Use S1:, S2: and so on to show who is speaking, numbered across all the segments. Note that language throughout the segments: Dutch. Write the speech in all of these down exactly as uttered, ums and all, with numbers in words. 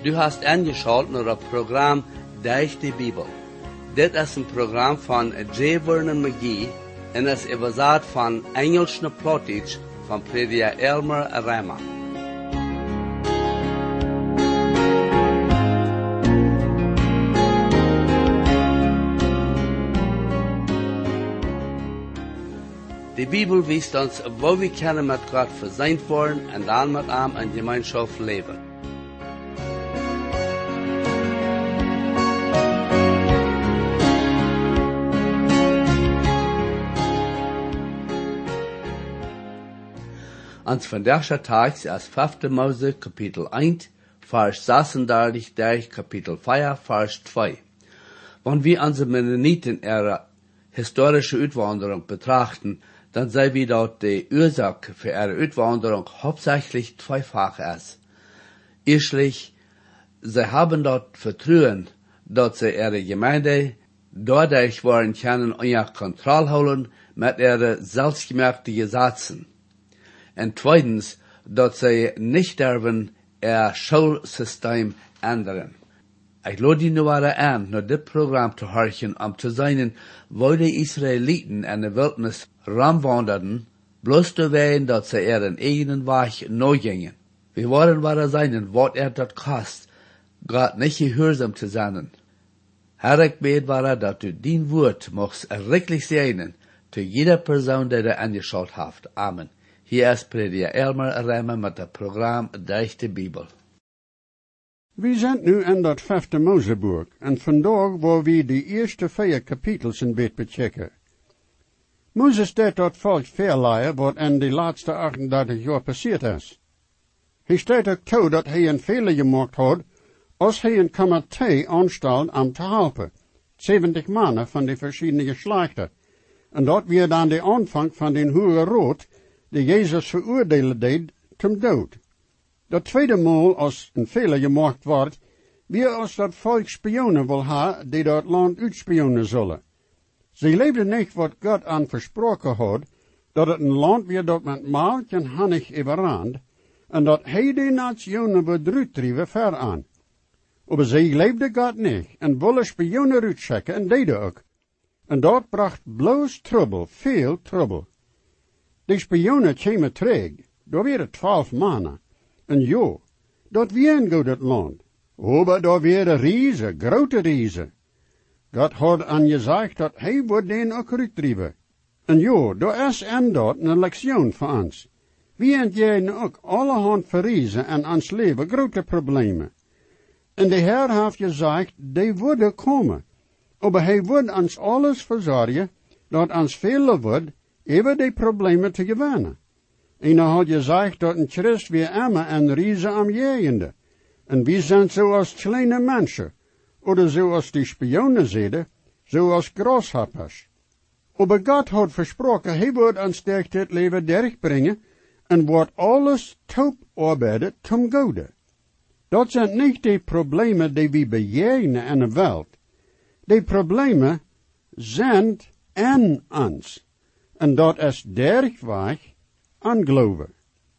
S1: Du hast eingeschaltet naar het programma Durch die Bibel. Dit is een programma van J. Vernon McGee en is überzet van Engels naar Plattdeutsch van prediker Elmer Rama. De Bibel wijst ons, wo we kunnen met God verzeind worden en dan met hem in gemeenschap leven. Ons vandaagse tekst is vijfde Mose, kapitel één, vers zesendertig, durch kapitel vier, vers twee. Wenn wir onze Mennoniten ihre historische Uitwanderung betrachten, dann sehen wir dort die Ursache für ihre Uitwanderung hauptsächlich zweifach ist. Erstlich, sie haben dort Vertrauen, dass sie ihre Gemeinde dadurch wollen können unter Kontrolle holen mit ihren selbstgemerkten Gesetzen. Und zweitens, dass sie nicht dürfen ihr Schulsystem ändern. Ich lade die nur an, naar dit Programm zu horchen, um zu sehen, wo die Israeliten in der Wildnis rumwanderten, bloß zu wehen, dass sie ihren eigenen Weg neu gingen. Wir wollen weiter sein, was er dort kostet, Gott nicht gehorsam zu sein. Herr, ich bete weiter, dass du dein Wort machst wirklich sehen, zu jeder Person, die da angeschaut hat. Amen. Hier ist Prediger Elmer Rama mit dem Programm Durch die Bibel.
S2: We zijn nu in dat vijfde Moseboek, en vandaag wil we de eerste vier kapitels een beetje bechecken. Mozes deed dat volk verleiden wat in de laatste achtendertig jaar passiert is. Hij staat ook toe dat hij een fehler gemaakt had, als hij een comité aanstelt om te helpen. zeventig mannen van de verschillende geslachten. En dat weer dan de aanvang van den Hoge Raad, die Jezus veroordelen deed, zum dood. Dat tweede maal, als een fehler gemaakt wordt, weer als dat volk spionnen wil hebben, die dat land uitspionnen zullen. Ze leefden niet wat God aan versproken had, dat het een land weer dat met melk en honig overrand, en dat hij de nationen bedrukt drijven ver aan. Maar ze leefden God niet, en willen spionnen uitchecken, en deden ook. En dat bracht bloos trouble, veel trouble. De spionnen kwamen terug, daar waren twaalf mannen. En ja, dat weer goed het land. Oh, maar daar weer riese, grote riese. God had aan gezegd dat hij wordt den ook uitdrijven. En ja, daar is en dat een lektion voor ons. We hebben ook allerhand verriezen en ons leven grote problemen. En de Heer heeft gezegd, die worden komen. Maar hij wordt ons alles verzorgen, dat ons vele wordt, even die problemen te gewinnen. En hij had gezegd dat een Christ weer emmer en riese am jegende. En we zijn zoals kleine mensen, of zoals die spionnen zeiden, zoals grasshoppers. Maar God had versproken, hij wordt ons durch dit leven durchbrengen, en wordt alles top arbeiden zum Gode. Dat zijn niet de problemen die we bejegenen in de wereld. Die problemen zijn in ons. En dat is dergweg aan geloven.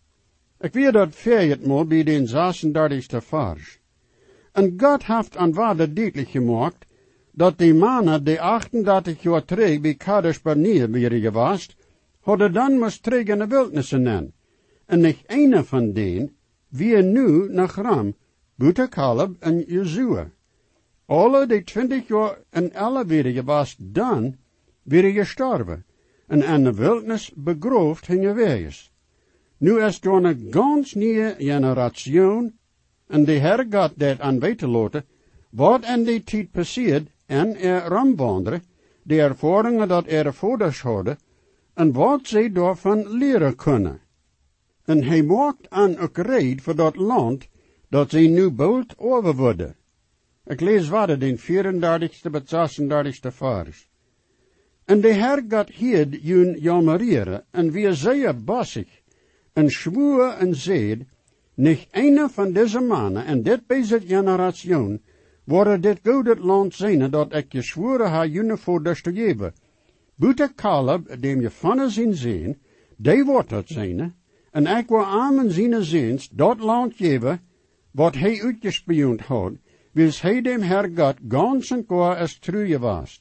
S2: Ik weet dat vierhonderdmaal bij den zesendertigste vers. En God heeft aan waarde duidelijk gemaakt, dat die mannen die achtendertig jaar terug bij Kadesh Barnea waren geweest, hadden dan moest terug in de wildnis nemen. En niet een van denen, wie nu naar Ram, buiten Caleb en Jozua. Alle die twintig jaar en alle waren geweest dan, waren gestorven. En in de wildnis begroofd hingen wees. Nu is door een ganz nieuwe generatie, en de Heer God dat aan weten laten, wat in die tijd passiert en er rondwandelen, de ervaringen dat er voorders hadden, en wat zij daarvan leren kunnen. En hij maakt aan ook reed voor dat land, dat zij nu bold over worden. Ik lees wat den vierendertigste tot zesendertigste vers. En de Heer God hield jun jammerieren, en wie zeer bassig, en schwoer en zeid, niet een van deze mannen, en dit bezig generation, worden dit goede land zijn, dat ik je schworen ha june voorders te geven. Buiten Caleb, dem je van zien zien, die wordt dat zijn, en ik wil aan mijn zinnen ziens, dat land geven, wat hij uitgespioend had, wils hij dem Herr Gott ganz en gar als true was.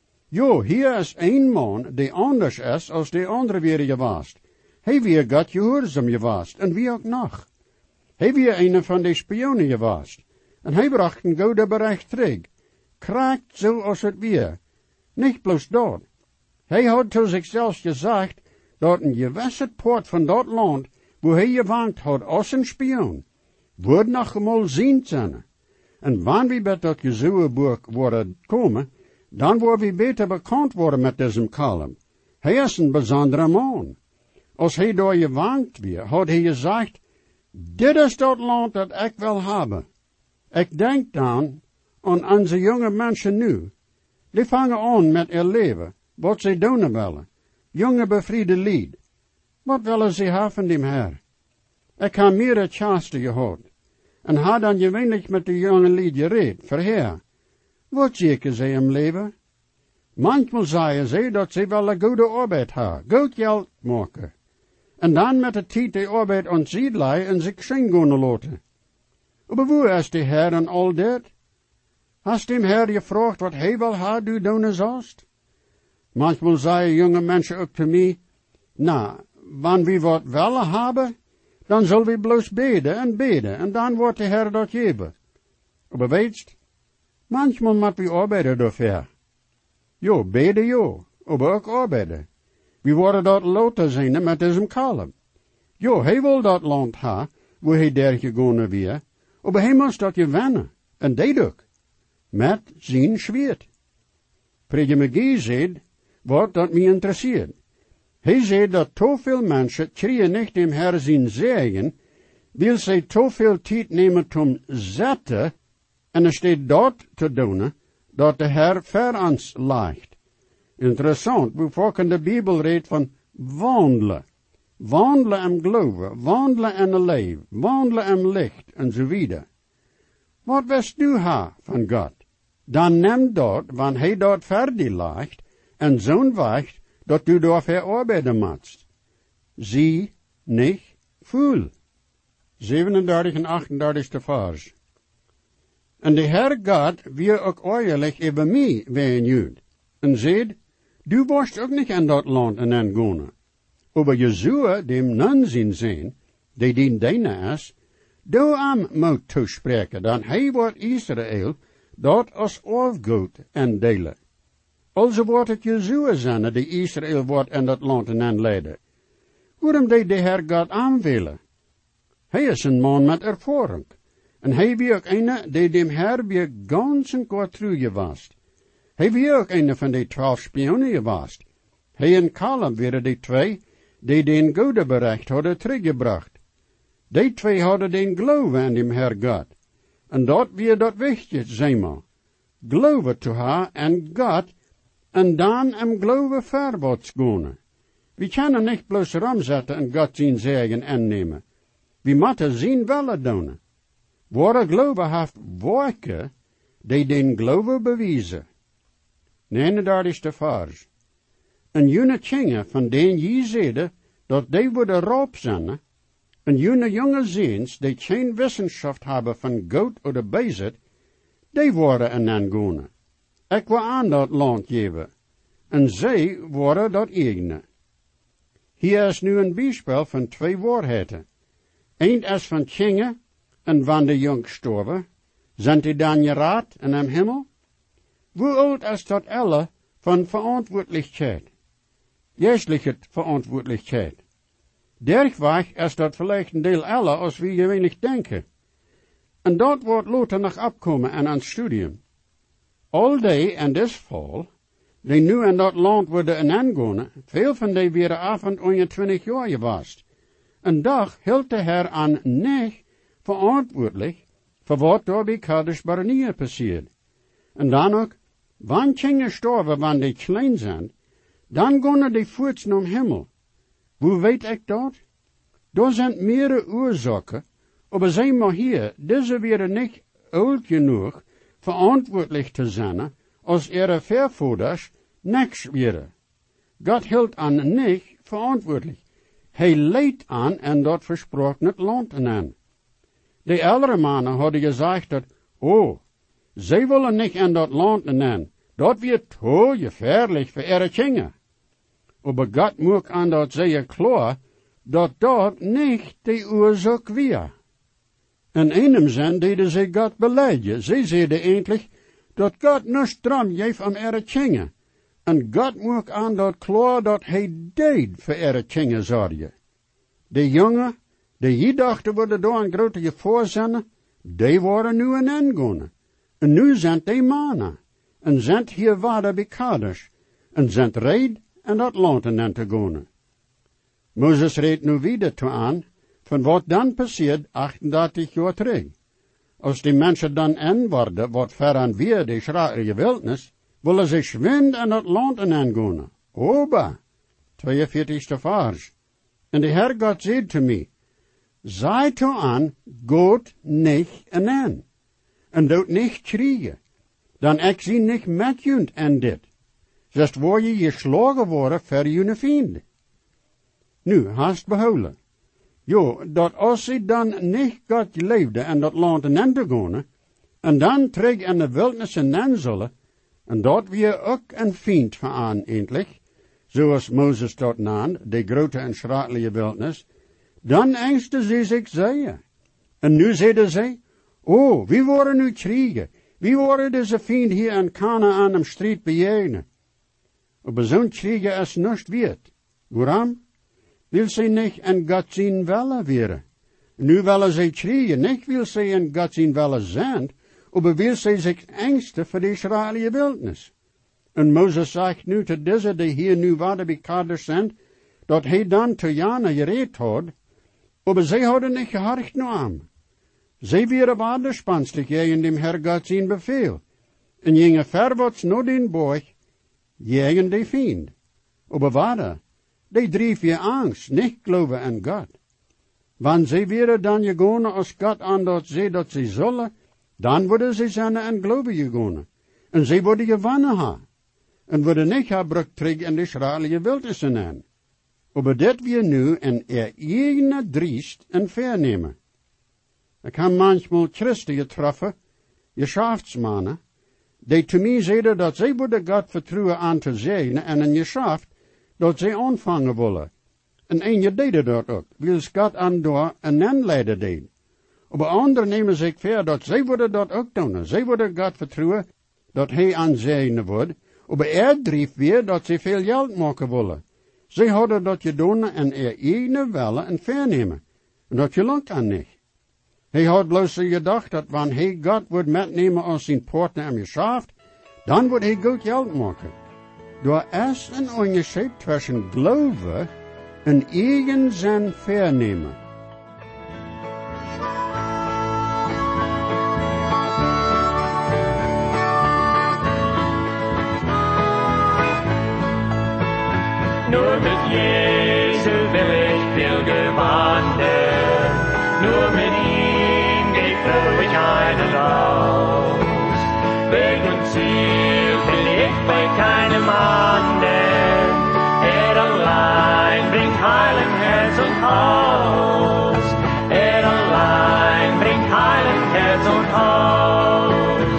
S2: Jo, hier is een man die anders is als de andere weer geweest. Hij weer Gott gehoorzaam geweest, en wie ook nog. Hij weer een van de spionen geweest, en hij bracht een goede bericht terug. Kraakt zo als het weer. Niet bloos dat. Hij had tot zichzelf gezegd, dat een gewisse poort van dat land, wo hij gewankt had als een spion, wordt nog eenmaal zien zijn. En wanneer we bij dat Jezuëboek worden komen, dan worden we beter bekend worden met deze kalm. Hij is een bijzondere man. Als hij door gewankt weer, had hij gezegd, dit is dat land dat ik wil hebben. Ik denk dan aan onze jonge mensen nu. Die vangen aan met hun leven, wat ze doen willen. Jonge bevriende lied. Wat willen ze hebben van die Heer? Ik heb meer chaste gehad. En had dan gewöhnlich met de jonge lied gereed, verheer. Wat zeker ze im leven? Manchmal zeggen ze dat ze wel een goede arbeid hebben, goed geld maken. En dan met de tijd de arbeid ontzien en zich schijn gaan laten. Maar hoe is de Heer en al dit? Hast dem Heer gevraagd wat hij wil hebben, du doen zoust? Manchmal zeggen jonge mensen ook te mij, nou, wanneer we wat willen hebben, dan zullen we bloos beden en beden, en dan wordt de Heer dat geven. Maar weetst, manchmal moet we arbeiden daarvoor. Jo, beden jo, maar ook arbeiden. We worden dat laten zijn met deze kalm. Jo, hij wil dat land hebben, waar hij der gegaan weer, maar hij moest dat gewinnen, en deed ook. Met zijn zwaard. Prediker McGee zegt, wat dat mij interesseert. Hij zei dat te veel mensen kregen niet dem Herr zijn zegen, wil zij te veel tijd nemen om zetten, en er staat dat te doen, dat de Herr ver ons ligt. Interessant, hoe vaak in de Bijbel redt van wandelen. Wandelen en geloven, wandelen en een leven, wandelen en licht, en zo verder. Wat wist du ha van God? Dan neem dat, wanneer hij dat verder ligt, en zo'n wacht, dat du daarvoor arbeiden moet. Zie, niet, voel. zevenendertig en achtendertigste vers. En de Heer God weer ook oorlijk over mij ween Jud. En zei, du warst ook niet in dat land en en gaan. Aber Jesua, dem nun zijn zijn, die dien deine is, du am moet toespreken, dan hij wordt Israël, dat als afgoed en delen. Also wordt het Jesua zijn, die Israël wordt in dat land en en leiden. Waarom deed de Heer God aanwillen? Hij is een man met ervaring. En hij wie ook een die dem Heer weer ganz en kort trouw geweest. Hij wie ook een van die twaalf spionen geweest. Hij en Caleb waren die twee, die den goede bericht hadden teruggebracht. Die twee hadden den geloven aan dem Heer God. En dat weer dat wichtig, zeg maar. Geloven te haar en God, en dan hem geloven verwaarts gaan. We kunnen niet bloos ramzetten en God zijn zegen aannemen. We moeten zien willen doen. Ware geloven heeft werken, die den geloven bewijzen. negenendertigste vers. En jene kingen van den je zeide, dat die worden roop zijn, en jene jonge ziens, die geen wetenschap hebben van God of bezit, die worden een aangaan. Ik wil aan dat land geven, en zij worden dat eigene. Hier is nu een bijspel van twee waarheden. Eén is van kingen, en wanneer de jong gestorven, zijn die dan geraad in hem hemel? Hoe oud is dat elle van verantwoordelijkheid? Geestelijke verantwoordelijkheid. Dergweg is dat vielleicht een deel elle als we gewöhnlich denken. En dat wordt later nog opkomen en aan studium. Al die in dit geval, die nu in dat land worden ingaan, veel van die waren avond eenentwintig jaar geweest. En dag hield de Heer aan niet verantwoordelijk voor wat door bij Kadesh Barnea passiert. En dan ook, wanneer kinderen sterven, wanneer die klein zijn, dan gaan die voort naar hemel. Hoe weet ik dat? Er zijn meerdere oorzaken, maar zeg maar hier, deze waren niet oud genoeg verantwoordelijk te zijn, als ihre voorvouders niks waren. God hield aan niet verantwoordelijk. Hij leidt aan en dat versproken het land aan. De oudere mannen hadden gezegd dat, oh, zij willen niet in dat land nemen. Dat wird te gefährlich voor ihre Kinder. Aber Gott moet aan dat zij klar, dat dat niet de oorzaak weer. In einem zin deden zij God beleiden. Zij zeiden eindelijk dat God niets dram geeft om ihre Kinder. En God moet aan dat klar dat hij deed voor ihre Kinder zorgen. De jongen, die hier dachten worden door een grote gevoorzinnen, die worden nu een ingonen. En nu zijn die mannen. En zijn hier waarde bekaders. En zijn reed en dat land in te gaan. Mozes reed nu wieder toe aan, van wat dan passeert achtendertig jaar terug. Als die mensen dan in worden, wat veraan weer de schrijnige wildnis, willen ze schwind in dat land in gaan. Oba, tweeënveertigste vers. En de Heer God zei te mij, zei toe aan, goed niet in. En doet niet kriegen. Dan ik zie niet met junt en dit. Zest waar je geslagen worden voor je vrienden. Nu, haast behouden. Jo, dat als ze dan niet God leefde en dat land in te gaan, en dan terug in de wildnis in zullen, en dat weer ook een vriend van aan eindelijk, zoals Mozes dat nam, de grote en schratelijke wildnis, dan angsten ze zich zeggen. En nu zeiden zij, oh, wie worden nu kriegen? Wie worden deze vriend hier in Kanaan am strijd bejegnen? Aber zo'n kriegen is niet wert. Waarom? Wil ze niet in God zijn welle weren. Nu willen ze kriegen, niet wil ze in God zijn welle zijn, aber wil ze zich angsten voor de Israëlische wildnis. En Mozes zegt nu te deze die hier nu waarde bekaders zijn, dat hij dan te Jana gereed had, aber zij hadden niet gehorcht naar hem. Zij waren waardespanstig tegen dem Herr God zijn bevel, en gingen verwaarts naar den borg, tegen de vriend. Aber waarde, die drief je angst, niet geloven in God. Wanneer zij werden dan gegaan als God aan dat zei dat zij zullen, dan worden zij zijn en geloven gegaan. En zij worden gewonnen ha. En worden niet gebruikt terug in de Israëlische wildnis aan. Aber dit weer nu in er eigen driest en vernemen. Ik heb manchmal Christen getroffen, geschäftsmannen, die te mij zeiden dat zij worden God vertrouwen aan te zegenen en een geschäft dat zij ontvangen willen. En een deed dat ook, wil God aan door een aanleider deed. Aber anderen nemen zich ver dat zij worden dat ook doen. Zij worden God vertrouwen dat hij aan zegenen wordt, aber er drief weer dat zij veel geld maken willen. Zij hadden dat gedaan en er eigen willen en vernemen. En dat gelukt aan niet. Hij had bloos gedacht dat wanneer hij God wordt metnemen als zijn partner en geschäft, dan wordt hij goed geld maken. Door is een onderscheid tussen geloven en eigen zijn vernemen.
S3: Nur mit Jesu will ich viel wandern, nur mit ihm geht fröhlich ein und aus. Weg und Ziel will ich bei keinem anderen, er allein bringt Heil im Herz und Haus. Er allein bringt Heil im Herz und Haus.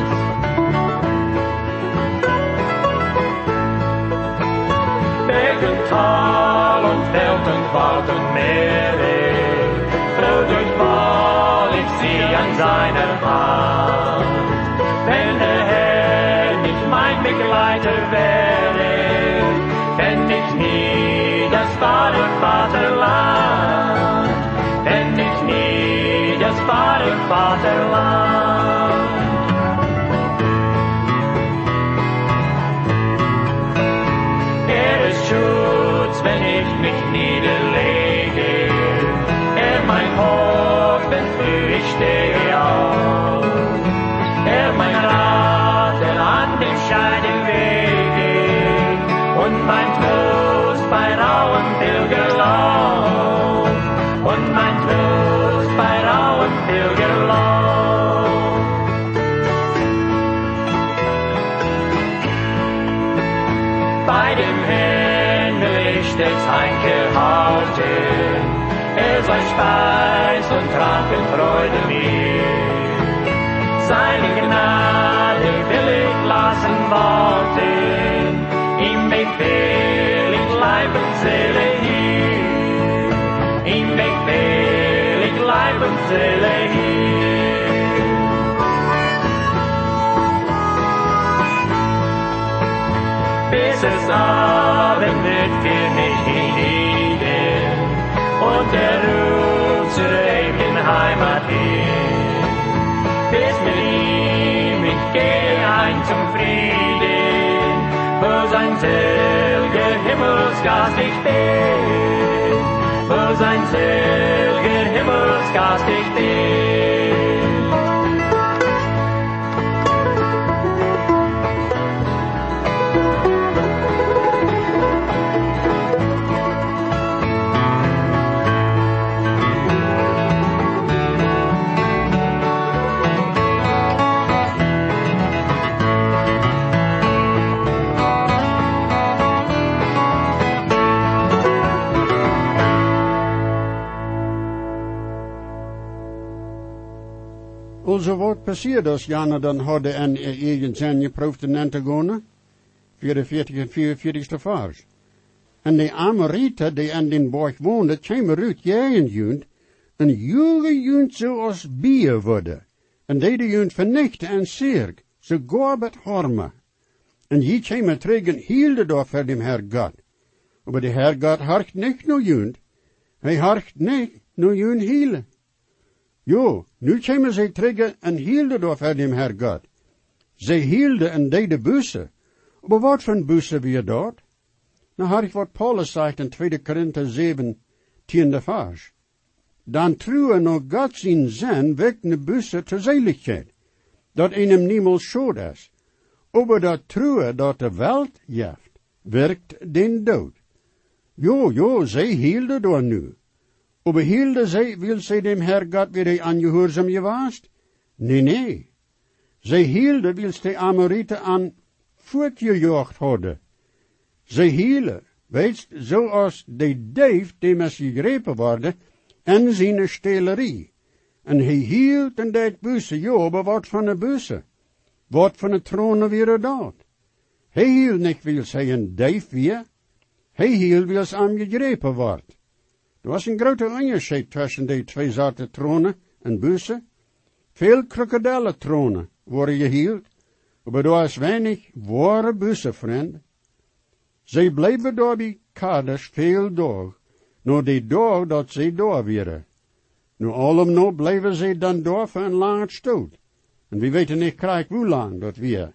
S3: Berg und Tal und Feld und Wald und Meere, froh durchwall ich sie an seiner Hand. Wenn der Herr nicht mein Begleiter wäre, fänd ich nie das wahre Vaterland, fänd ich nie das wahre Vaterland. Er ist Schutz, wenn ich mich niederlege, er mein Hort, wenn früh ich stehe auf. Er mein Rat, der an dem scheiden Wege, und mein Trost bei rauem Pilgerlauf, und mein Trost bei rauem Pilgerlauf. Bei dem Herrn will ich stets Einkehr halten, er für sein Speis und Trank in Freude mir. Seine Gnade will ich lassen walten, ihm befehl ich Leib und Seele hier, ihm befehl ich Leib und Seele hier. Bis es Abend wird für mich hinein und der Ruf zur ewigen Heimat hin. Bis mit ihm ich gehe ein zum Frieden, wo sein selger Himmelsgast ich bin, wo sein selger Himmelsgast ich bin.
S2: Also wat passiert als Jana dan hadden en eigen zijn geproefd in te gaan? vierenveertig en vierenveertigste vers. En de Amorite die aan den borg woonde, kwamen uit jaren junt, en jure junt zoals bier worden. En deden junt vernichten en zerg, zo gorbet horme. En je kwamen tegen hielde door voor dem Herr God. Maar de Herr God harkt niet no junt, hij harkt niet no junt hielen. Jo, nu kwamen zij terug en hielden door voor dem Herr God. Zij hielden en deden bussen. Maar wat voor bussen weer dat? Nou had ik wat Paulus zegt in tweede Korinther zeven, tiende vers. Dan truwen nog God zijn zin werkt de bussen ter zeiligheid, dat in hem niemals schuld is. Aber dat truwen dat de welt jeft, werkt den dood. Jo, jo, zij hielden door nu. Aber hielden zij, wil zij dem Herr God weer aangehoorzaam gewaast? Nee, nee. Zij hielden, wil zij Amorite aan voortgejocht hadden. Zij hielden, weet zoals de dief dem is gegrepen worden, en zijn stelerie. En hij hield en deed bussen, jo, maar wat van een bussen? Wat van een tronen weer dat? Hij hield niet, wil zij een dief weer. Hij hield, wil zij aan gegrepen wordt. Er was een grote onderscheid tussen die twee soorten tronen en bussen. Veel krokodillentronen worden gehield, maar er was weinig ware bussen, vrienden. Zij bleven door bij Kadesh veel dag, nog die dag dat zij door waren. Nu allemaal nog bleven zij dan door voor een lange stoot. En we weten niet krijg hoe lang dat weer.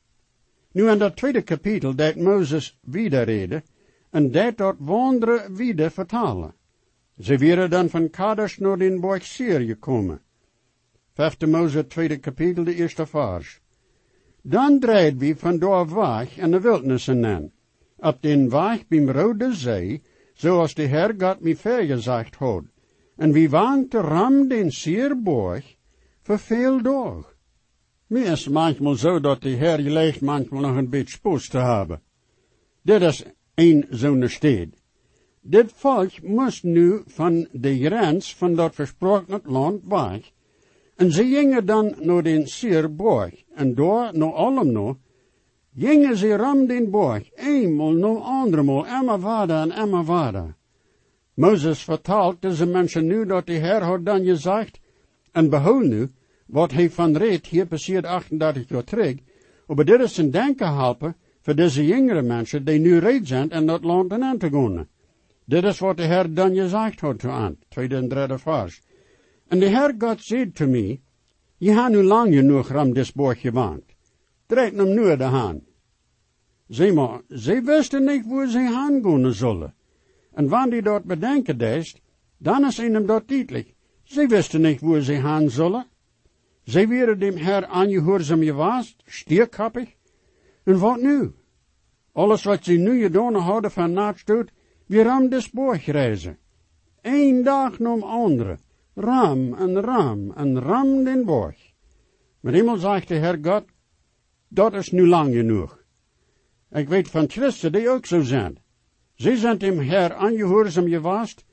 S2: Nu in dat tweede kapitel deed Mozes wiederreden, en deed dat wonderen wieder vertalen. Ze waren dan van Kadesh naar den borg Seir gekomen. Vijfde Mozes, tweede kapitel, de eerste vers. Dan dreid we van daar weg in de wildnis in, op den weg beim Rode Zee, zoals de Herr God mij vergezegd had. En we waren te ram den Seirborg voor veel dag. Mir is manchmal zo dat de Herr lijkt manchmal nog een beetje spoed te hebben. Dit is een zo'n stad. Dit volk moest nu van de grens van dat versproken land weg. En ze gingen dan naar den Seirborg. En daar, naar allemaal, gingen ze ram den borg. Eenmaal, nog andermaal, emma vader en emma vader. Mozes vertaalt deze mensen nu dat de Herr had dan gezegd. En behoud nu, wat hij van reed hier passeert achtendertig jaar terug. Maar dit is een denken helpen voor deze jongere mensen die nu reed zijn en dat land in aan te gaan. Dit is wat de Herr dan gezegd had te aan, tweede en derde vers. En de Herr God zei te mij, je hebt nu lang genoeg ram dit borg gewoond. Draait hem nu de hand. Zeg maar, ze wisten niet waar ze heen gaan zullen. En wanneer die dat bedenken deed, dan is ihnen dat duidelijk. Ze wisten niet waar ze heen zullen. Ze werden dem Herr aangehoorzaam geweest, stierkappig. En wat nu? Alles wat ze nu gedaan hadden van nachtstoot, we ram des borg reizen. Eén dag na de andere. Ram en ram en ram den borg. Maar eenmaal zegt de Herr God, dat is nu lang genoeg. Ik weet van christen die ook zo zijn. Ze zijn dem Herr aangehoorzaam geweest,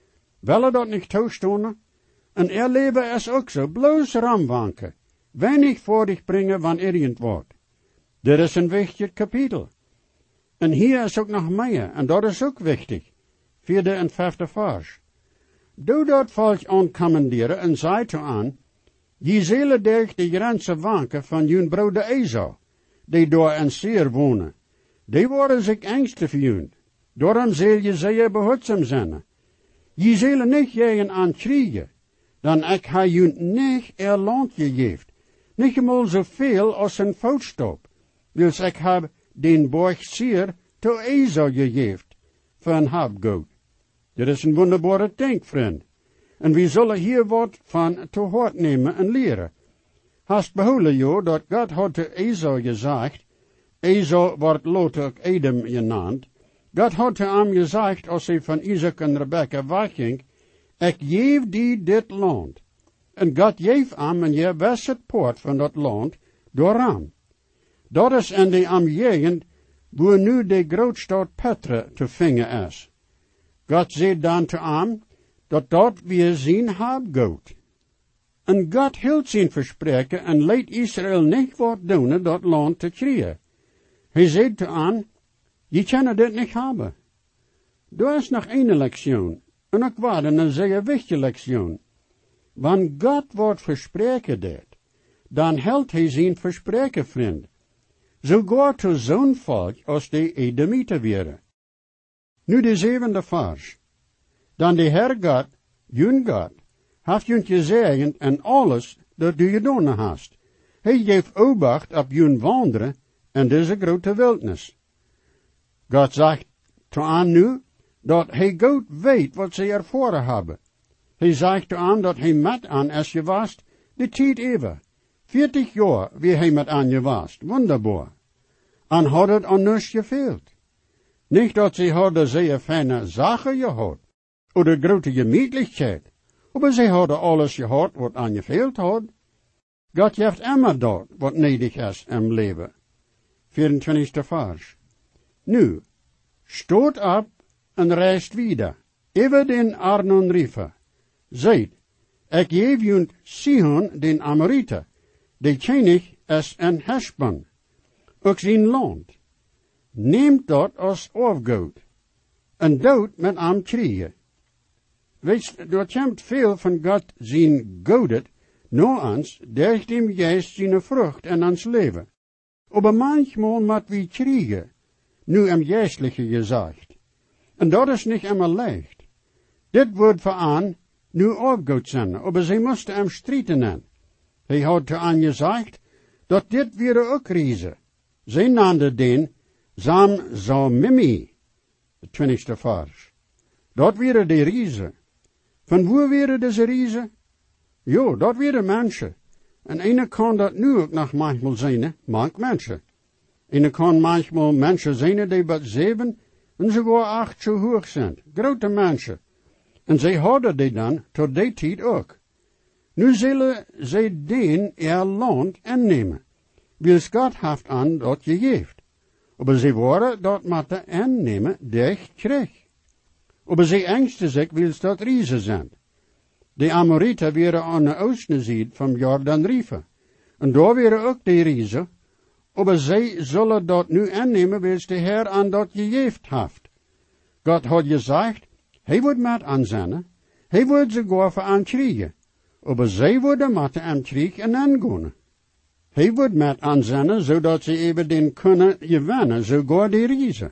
S2: Wel er dat niet toestonden? En er leven is ook zo, bloos ramwanken. Weinig voor dich brengen van irgend wordt. Dit is een wichtig kapitel. En hier is ook nog meer, en dat is ook wichtig. Vierde en vijfde vers. Doe dat volk aancommanderen en zei toe aan, je zullen durch de grenzen wanken van jullie broeder Esau, die door en Seir wonen. Die worden zich angstig voor jullie. Daarom zul je zeer behoedzaam zijn. Je zullen niet jagen aan kriegen, dan ik ha jullie niet er land gegeven. Niet eenmaal zoveel als een voetstap, wils ik heb den borg Seir to Esau gegeven, voor een habgoed. Dit is een wonderbare ding, vriend. En we zullen hier wat van te hoort nemen en leren. Hast behouden jo, dat God had te Esau gezegd, Esau wordt later ook Edom genaamd, God had te hem gezegd, als hij van Isaac en Rebekka wegging, ik geef die dit land. En God geef hem en je was het poort van dat land door hem. Dat is in de omgegend, waar nu de grootstad Petra te vinden is. God zei dan te hem, dat dat weer zijn habgoed. En God hield zijn verspreken en liet Israël niet wat doen dat land te krijgen. Hij zei te hem, je kan dit niet hebben. Er is nog één lektion, en ook wat een zeer wichtige lektion. Wanneer God wat verspreken deed, dan hield hij zijn verspreken, vriend. Zogar tot zo'n volk als de Edomieten waren. Nu de zevende vers. Dan de Heer God, jun God, heeft jun gezegend en alles dat du gedaan hast. Hij geeft obacht op jun wandelen en deze grote wildnis. God zegt te aan nu, dat hij goed weet wat ze ervoor hebben. Hij zegt te aan dat hij met aan is geweest, de tijd even. Veertig jaar wie hij met aan geweest, wonderbaar. En had het aan niets gefehlt. Niet dat ze hadden zeer fijne zaken gehad, oder grote gemütlichkeit, maar ze hadden alles gehad wat aan gefehlt had. God geeft immer dat wat nedig is im leven. vierentwintigste vers. Nu, stoot op en reist wieder, even den Arnon River. Seid, ik geef junt Sihon den Amoriter, de König is en Heshbon, ook zijn land. Neemt dat als afgoed, en dood met hem kriegen. Wees, er komt veel van God zijn godet, no ons, durch dem Geist zijn vrucht en ons leven. Aber manchmal moet we kriegen, nu im Geistliche gezegd. En dat is niet immer leicht. Dit wordt voor aan nu afgoed zijn, maar ze moesten hem strijden. Hij had te aan gezegd, dat dit weer ook reizen. Zij naamden den Sam Zamimi, de twintigste vers. Dat waren de reizen. Van waar waren deze reizen? Jo, dat waren mensen. En ene kan dat nu ook nog manchmal zijn, mank mensen. Ene kan manchmal mensen zijn die wat zeven en sogar acht zo hoog zijn. Grote mensen. En zij hadden die dan tot die tijd ook. Nu zullen zij den er land innemen. Wils God heeft aan dat gegeven. Maar zij waren dat moeten innemen durch kreeg. Maar zij angsten zich wils dat reizen zijn. De Amoriten waren aan de oostenzijde van Jordan River. En daar waren ook de reizen. Maar zij zullen dat nu innemen wils de Heer aan dat gegeven heeft. God had gezegd, hij wordt met aanzennen. Hij wordt ze gaan voor aankriegen. Maar zij worden met hem krieg en aangaan. Hij wordt met aanzennen, zodat ze even den kunnen gewinnen, zogar die reizen.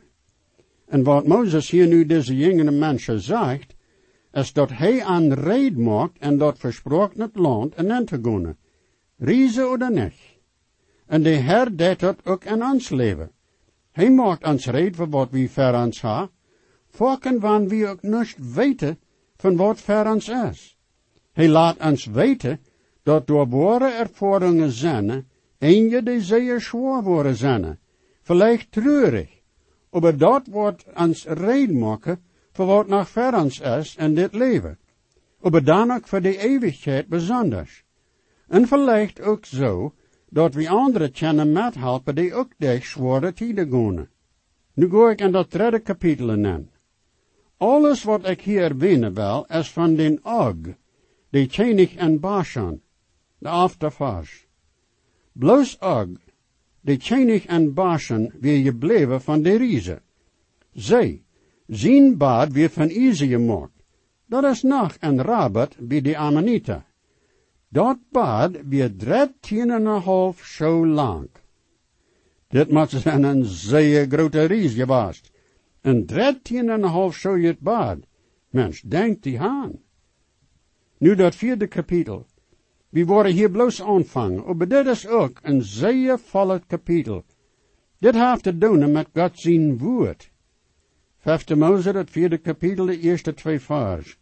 S2: En wat Mozes hier nu deze jongere mensen zegt, is dat hij aan reed maakt en dat versproken het land en in te gaan. Reizen of niet. En de Heer deed dat ook in ons leven. Hij maakt ons reed voor wat we ver ons hebben, voorken wanneer we ook niet weten van wat ver ons is. Hij laat ons weten dat door ware ervaringen zijn, eenje die zeer zwaar worden zijn, vielleicht treurig, maar dat wordt ons reden maken voor wat nog ver ons is in dit leven, maar dan ook voor de eeuwigheid bijzonders. En vielleicht ook zo, dat we anderen kunnen methelpen die ook durch zware tijden gaan. Nu ga ik in dat derde kapitel in. Alles wat ik hier erwähnen wil, is van den Og, de König en Bashan, de aftervars. Bloos Og, de König en Bashan, weer gebleven van de Riese. Zij, zijn bad weer van Ise gemaakt. Dat is nog een rabat bij de Ammonita. Dat bad weer dertien en een half zo lang. Dit moet zijn een zeer grote ries geweest. Een dertien en een half zo het bad. Mens, denkt die aan. Nu dat vierde kapitel. We worden hier bloos aanvangen, maar dit is ook een zeer volle kapitel. Dit heeft te doen met God zijn woord. Vijfde Mose, het vierde kapitel, de eerste twee vers.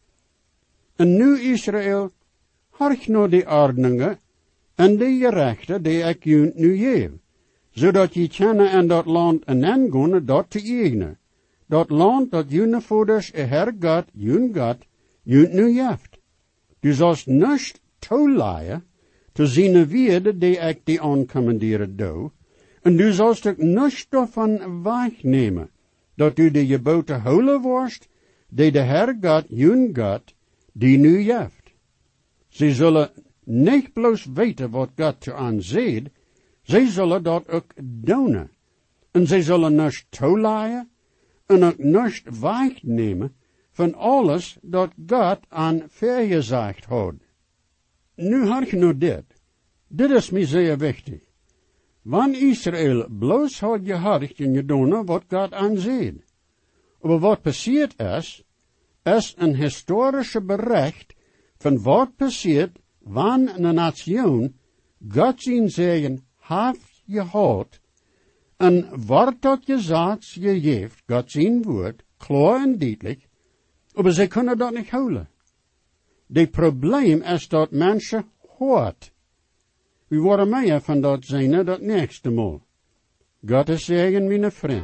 S2: En nu Israël, hark nou die ordningen en die gerechten die ik je nu geef, zodat je kennen en dat land en aangaan dat te eigenen. Dat land dat jullie voeders, e Herr God, jun God, jun nu jeft. Du zalst nicht toelaien, te zien wierde die ik die aancommanderen doe, en du zalst ook nicht daarvan wegnemen, dat du de geboten houden worst, die de Herr God, jun God, die nu jeft. Ze zullen niet bloos weten wat God te aanzet, zij zullen dat ook doen. En zij zullen nicht toelaien, en ook nicht wegnemen van alles dat God aan vergezegd had. Nu had je nou dit. Dit is mij zeer wichtig. Wanneer Israël bloos had geharkt en gedaan wat God aanzet. Maar wat passiert is, is een historische bericht van wat passiert wanneer een nation God zijn zegen heeft gehad en wat dat gezegd gegeven, God zijn woord, klaar en duidelijk, maar ze kunnen dat niet houden. Het probleem is dat mensen hoort. We worden meer van dat zijn dat nächste Mal. God is zegen, mijn vriend.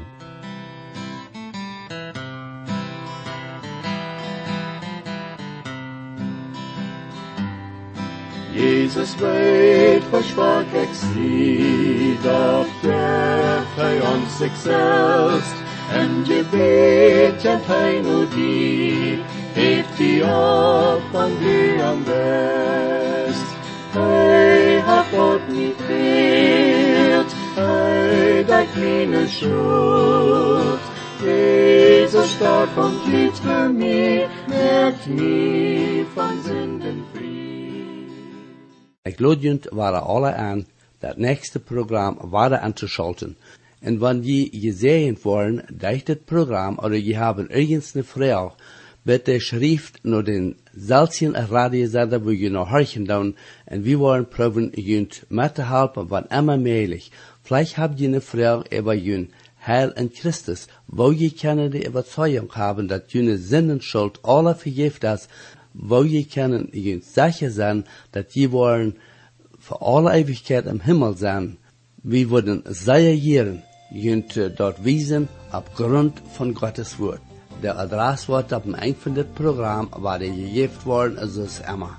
S3: Jesus weet, versprach ik zie, dat geeft hij ons zichzelf, en gebed kent hij nu die, heeft die op van wie am best. Hij hat God niet geert, hij dat meine schuld. Jezus starb van liefst für mich, merkt nie van Sünden frei.
S1: Ik lodjend waren alle aan dat nächste programma weiter anzuschalten. En wenn je gesehen wollen, durch das Programm oder je haben irgendeine Frage, bitte schrift nur den selben Radiosender, wo je noch horchen down, und wir wollen probieren, jünt mitzuhelfen, wann immer möglich. Vielleicht habt ihr eine Frage über jünt Heil in Christus, wo je können die Überzeugung haben, dass jüne Sinnenschuld alle vergift ist, wo je können jünt sicher sein, dass je wollen für alle Ewigkeit im Himmel sein. Wir würden sehr gern jünt dort wiesen, aufgrund von Gottes Wort. Der Adresswort auf dem Ende von dem Programm war der gegeben worden, also ist immer.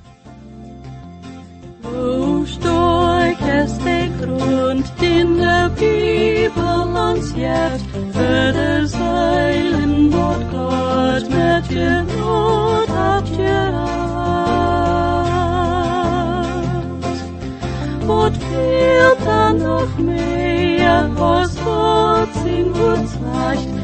S4: Wo stark ist der Grund, den der Bibel uns gibt, für das Heilen Wort Gott mit Gebot abgerat. Gott fehlt dann noch mehr, was Gott sein Wort sagt,